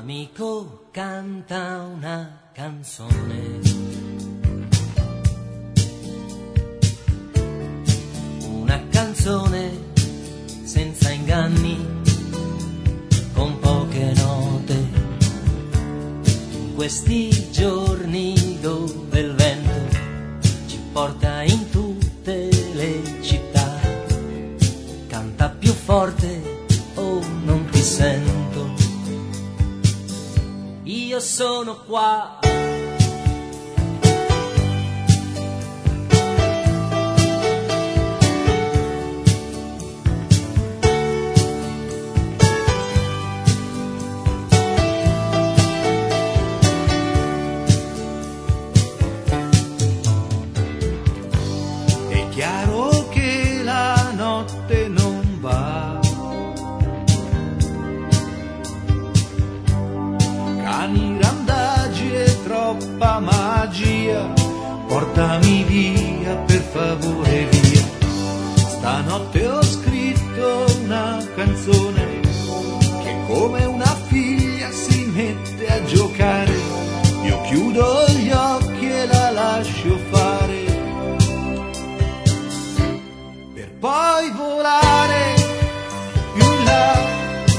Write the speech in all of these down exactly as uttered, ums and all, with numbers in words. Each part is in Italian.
Amico, canta una canzone, una canzone senza inganni, con poche note, in questi giorni dove il vento ci porta in tutte le città. Canta più forte o non ti sento, io sono qua. È chiaro che la notte non va, cani, randaggi e troppa magia, portami via, per favore via. Stanotte ho scritto una canzone che come una figlia si mette a giocare. Io chiudo gli occhi e la lascio fare, per poi volare più in là.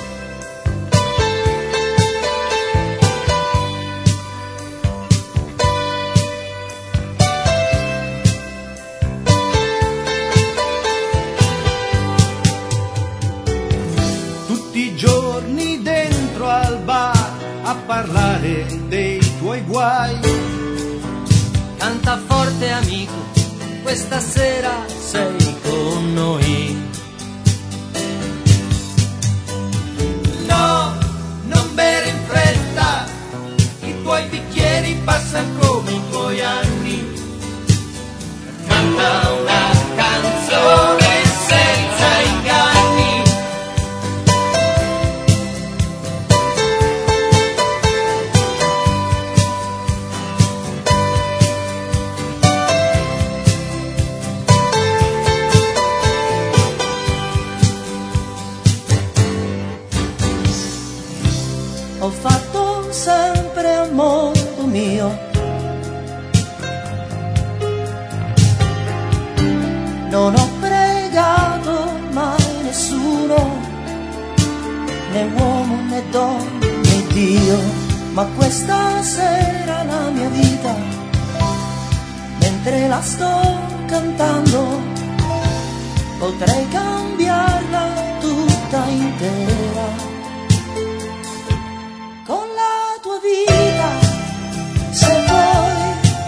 Tutti i giorni dentro al bar a parlare dei tuoi guai. Canta forte amico, questa sera sei con noi. No, non bere in fretta, i tuoi bicchieri passano come i tuoi anni. Canta una canzone senza inganni, ho fatto sempre a modo mio, non ho pregato mai nessuno, né uomo né donna né Dio, ma questa sera la mia vita, mentre la sto cantando, potrei cambiarla tutta intera. Con la tua vita, se vuoi,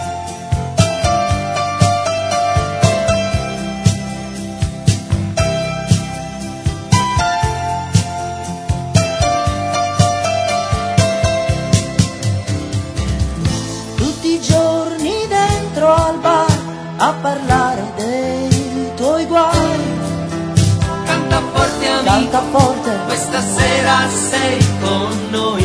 tutti i giorni dentro al bar a parlare dei tuoi guai. canta forte amico, Canta forte, questa sera sei con noi.